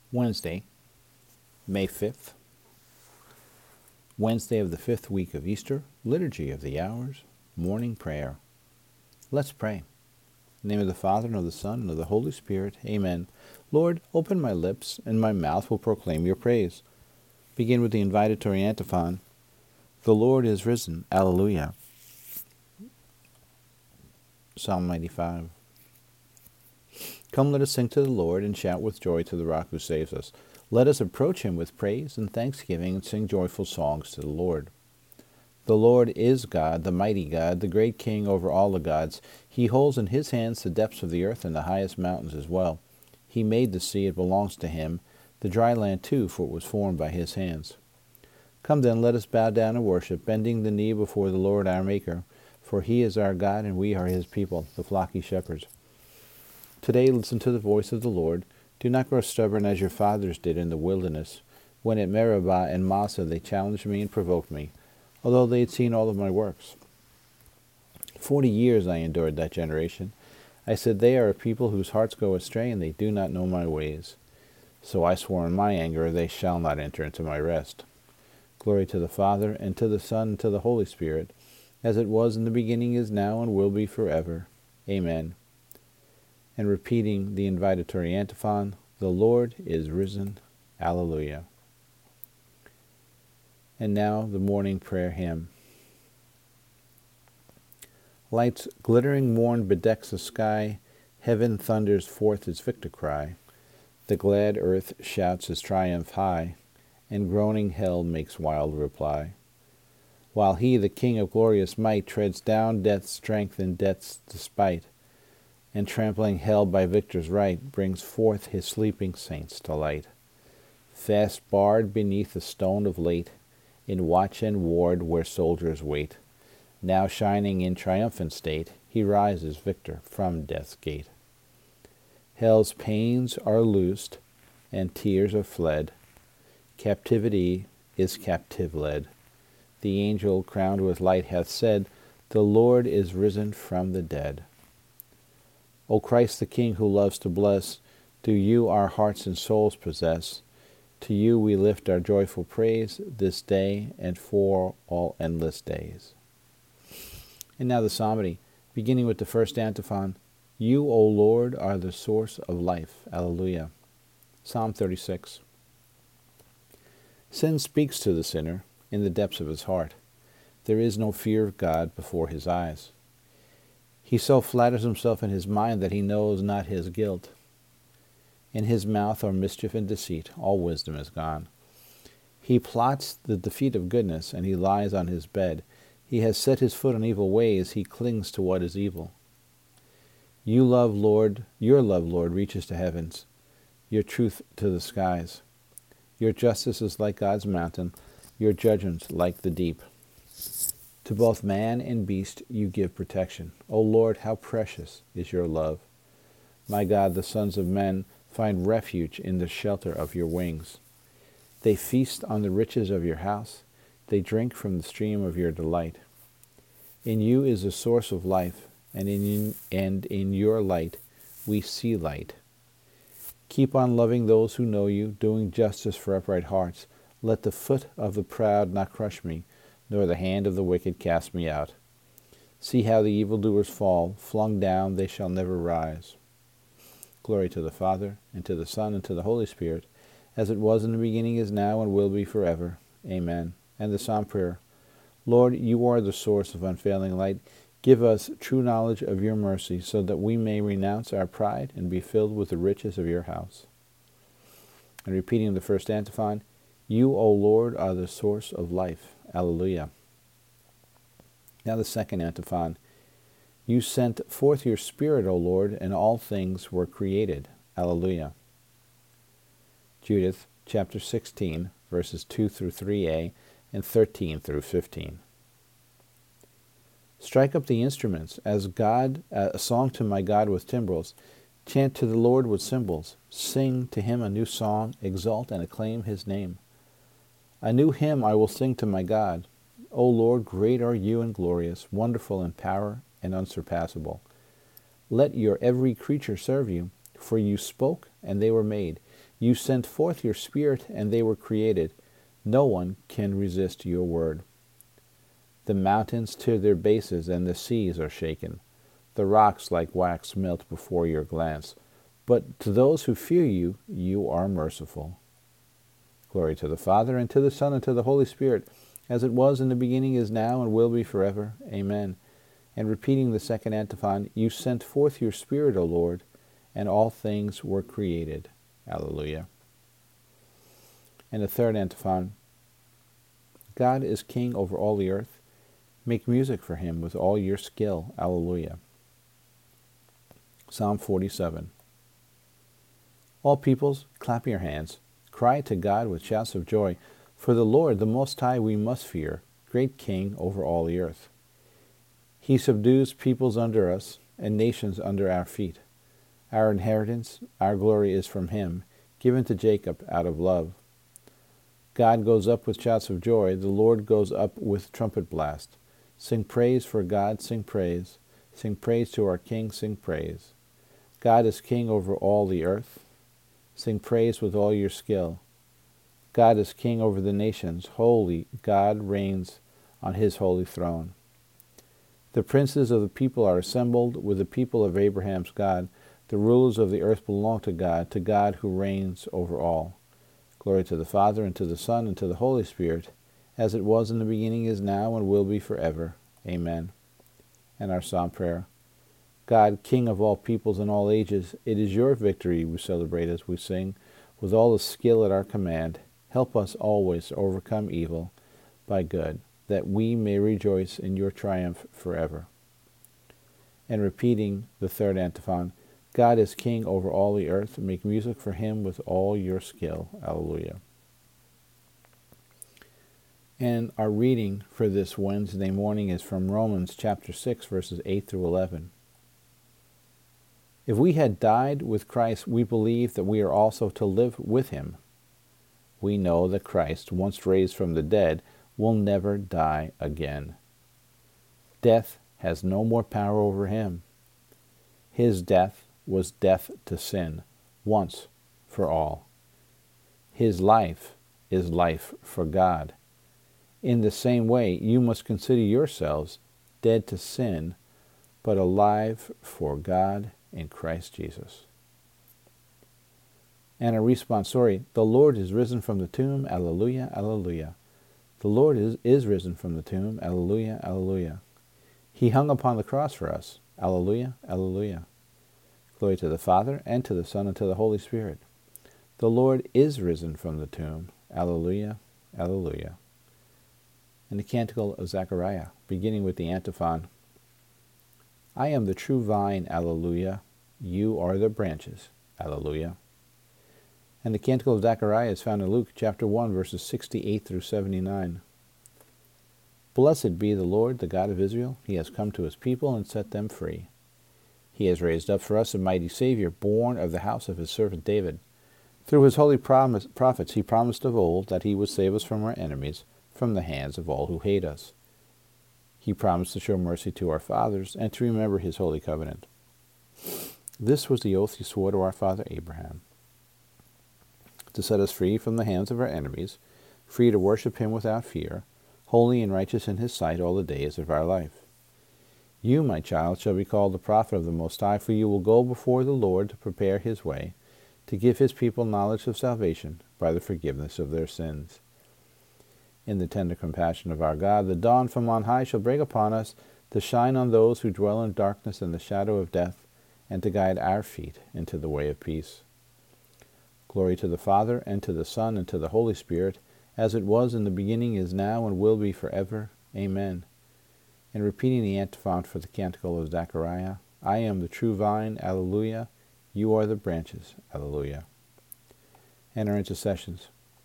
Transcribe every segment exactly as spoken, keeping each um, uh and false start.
Wednesday, May fifth, Wednesday of the fifth week of Easter, Liturgy of the Hours, Morning Prayer. Let's pray. In the name of the Father, and of the Son, and of the Holy Spirit. Amen. Lord, open my lips, and my mouth will proclaim your praise. Begin with the invitatory antiphon. The Lord is risen. Alleluia. Psalm ninety-five. Come, let us sing to the Lord, and shout with joy to the rock who saves us. Let us approach him with praise and thanksgiving, and sing joyful songs to the Lord. The Lord is God, the mighty God, the great King over all the gods. He holds in his hands the depths of the earth and the highest mountains as well. He made the sea, it belongs to him, the dry land too, for it was formed by his hands. Come then, let us bow down and worship, bending the knee before the Lord our Maker, for he is our God, and we are his people, the flocky shepherds. Today listen to the voice of the Lord. Do not grow stubborn as your fathers did in the wilderness, when at Meribah and Massah they challenged me and provoked me, although they had seen all of my works. Forty years I endured that generation. I said, they are a people whose hearts go astray, and they do not know my ways. So I swore in my anger, they shall not enter into my rest. Glory to the Father, and to the Son, and to the Holy Spirit, as it was in the beginning, is now, and will be forever. Amen. And repeating the invitatory antiphon, the Lord is risen. Alleluia. And now the morning prayer hymn. Light's glittering morn bedecks the sky, heaven thunders forth its victor cry, the glad earth shouts his triumph high, and groaning hell makes wild reply. While he, the King of glorious might, treads down death's strength and death's despite, and trampling hell by victor's right, brings forth his sleeping saints to light. Fast barred beneath the stone of late, in watch and ward where soldiers wait, now shining in triumphant state, he rises victor from death's gate. Hell's pains are loosed, and tears are fled. Captivity is captive led. The angel crowned with light hath said, the Lord is risen from the dead. O Christ the King who loves to bless, do you our hearts and souls possess. To you we lift our joyful praise this day and for all endless days. And now the psalmody, beginning with the first antiphon. You, O Lord, are the source of life. Alleluia. Psalm thirty-six. Sin speaks to the sinner in the depths of his heart. There is no fear of God before his eyes. He so flatters himself in his mind that he knows not his guilt. In his mouth are mischief and deceit, all wisdom is gone. He plots the defeat of goodness, and he lies on his bed. He has set his foot on evil ways, he clings to what is evil. You love, Lord, your love, Lord, reaches to heavens, your truth to the skies. Your justice is like God's mountain, your judgments like the deep. To both man and beast you give protection. O Lord, how precious is your love. My God, the sons of men find refuge in the shelter of your wings. They feast on the riches of your house. They drink from the stream of your delight. In you is the source of life, and in, and in your light we see light. Keep on loving those who know you, doing justice for upright hearts. Let the foot of the proud not crush me, nor the hand of the wicked cast me out. See how the evildoers fall, flung down they shall never rise. Glory to the Father, and to the Son, and to the Holy Spirit, as it was in the beginning, is now, and will be forever. Amen. And the Psalm prayer. Lord, you are the source of unfailing light. Give us true knowledge of your mercy, so that we may renounce our pride and be filled with the riches of your house. And repeating the first antiphon, you, O Lord, are the source of life. Alleluia. Now the second antiphon. You sent forth your Spirit, O Lord, and all things were created. Alleluia. Judith, chapter sixteen, verses two through three a, and thirteen through fifteen. Strike up the instruments, as God, a song to my God with timbrels. Chant to the Lord with cymbals. Sing to him a new song. Exalt and acclaim his name. A new hymn I will sing to my God. O Lord, great are you and glorious, wonderful in power and unsurpassable. Let your every creature serve you, for you spoke, and they were made. You sent forth your Spirit, and they were created. No one can resist your word. The mountains to their bases, and the seas are shaken. The rocks like wax melt before your glance. But to those who fear you, you are merciful. Glory to the Father, and to the Son, and to the Holy Spirit, as it was in the beginning, is now, and will be forever. Amen. And repeating the second antiphon, you sent forth your Spirit, O Lord, and all things were created. Alleluia. And the third antiphon, God is king over all the earth. Make music for him with all your skill. Alleluia. Psalm forty-seven. All peoples, clap your hands. Cry to God with shouts of joy. For the Lord, the Most High, we must fear, great King over all the earth. He subdues peoples under us, and nations under our feet. Our inheritance, our glory is from him, given to Jacob out of love. God goes up with shouts of joy. The Lord goes up with trumpet blast. Sing praise for God, sing praise. Sing praise to our King, sing praise. God is king over all the earth. Sing praise with all your skill. God is king over the nations. Holy God reigns on his holy throne. The princes of the people are assembled with the people of Abraham's God. The rulers of the earth belong to God, to God who reigns over all. Glory to the Father, and to the Son, and to the Holy Spirit, as it was in the beginning, is now, and will be forever. Amen. And our psalm prayer. God, King of all peoples and all ages, it is your victory we celebrate as we sing. With all the skill at our command, help us always to overcome evil by good, that we may rejoice in your triumph forever. And repeating the third antiphon, God is king over all the earth. Make music for him with all your skill. Alleluia. And our reading for this Wednesday morning is from Romans chapter six, verses eight through eleven. If we had died with Christ, we believe that we are also to live with him. We know that Christ, once raised from the dead, will never die again. Death has no more power over him. His death was death to sin, once for all. His life is life for God. In the same way, you must consider yourselves dead to sin, but alive for God in Christ Jesus. And a responsory, the Lord is risen from the tomb, alleluia, alleluia. The Lord is, is risen from the tomb, alleluia, alleluia. He hung upon the cross for us, alleluia, alleluia. Glory to the Father, and to the Son, and to the Holy Spirit. The Lord is risen from the tomb, alleluia, alleluia. And the Canticle of Zechariah, beginning with the antiphon, I am the true vine, alleluia. You are the branches, alleluia. And the Canticle of Zechariah is found in Luke chapter one, verses sixty-eight through seventy-nine. Blessed be the Lord, the God of Israel. He has come to his people and set them free. He has raised up for us a mighty Savior, born of the house of his servant David. Through his holy promise, prophets he promised of old that he would save us from our enemies, from the hands of all who hate us. He promised to show mercy to our fathers and to remember his holy covenant. This was the oath he swore to our father Abraham, to set us free from the hands of our enemies, free to worship him without fear, holy and righteous in his sight all the days of our life. You, my child, shall be called the prophet of the Most High, for you will go before the Lord to prepare his way, to give his people knowledge of salvation by the forgiveness of their sins. In the tender compassion of our God, the dawn from on high shall break upon us, to shine on those who dwell in darkness and the shadow of death, and to guide our feet into the way of peace. Glory to the Father, and to the Son, and to the Holy Spirit, as it was in the beginning, is now, and will be forever. Amen. And repeating the antiphon for the Canticle of Zechariah, I am the true vine, alleluia. You are the branches, alleluia. And our intercessions.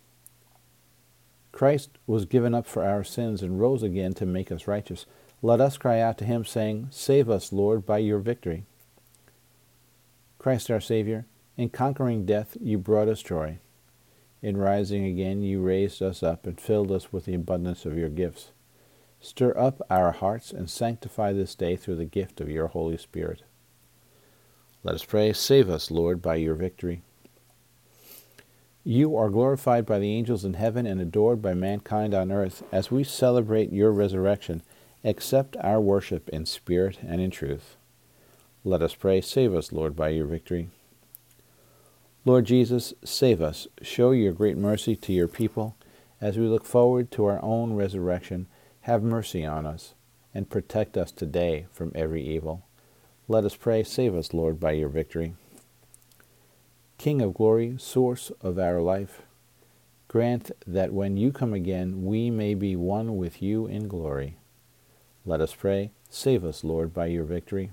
Christ was given up for our sins and rose again to make us righteous. Let us cry out to him, saying, Save us, Lord, by your victory. Christ our Savior, in conquering death you brought us joy. In rising again you raised us up and filled us with the abundance of your gifts. Stir up our hearts and sanctify this day through the gift of your Holy Spirit. Let us pray, save us, Lord, by your victory. You are glorified by the angels in heaven and adored by mankind on earth. As we celebrate your resurrection, accept our worship in spirit and in truth. Let us pray. Save us, Lord, by your victory. Lord Jesus, save us. Show your great mercy to your people. As we look forward to our own resurrection, have mercy on us and protect us today from every evil. Let us pray. Save us, Lord, by your victory. King of glory, source of our life, grant that when you come again, we may be one with you in glory. Let us pray. Save us, Lord, by your victory.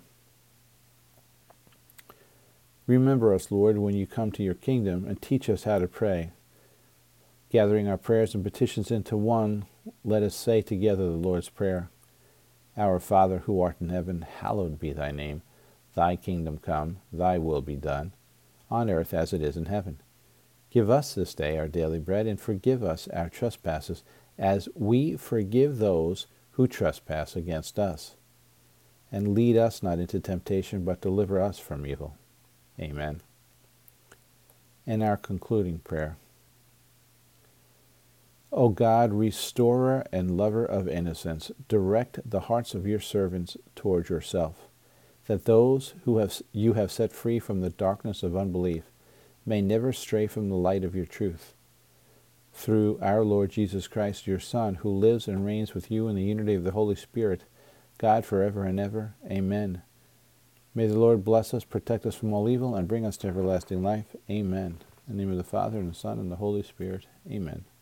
Remember us, Lord, when you come to your kingdom, and teach us how to pray. Gathering our prayers and petitions into one, let us say together the Lord's Prayer. Our Father, who art in heaven, hallowed be thy name. Thy kingdom come, thy will be done, on earth as it is in heaven. Give us this day our daily bread, and forgive us our trespasses, as we forgive those who trespass against us. And lead us not into temptation, but deliver us from evil. Amen. And our concluding prayer. O God, restorer and lover of innocence, direct the hearts of your servants toward yourself, that those who have you have set free from the darkness of unbelief may never stray from the light of your truth. Through our Lord Jesus Christ, your Son, who lives and reigns with you in the unity of the Holy Spirit, God forever and ever. Amen. May the Lord bless us, protect us from all evil, and bring us to everlasting life. Amen. In the name of the Father, and the Son, and the Holy Spirit. Amen.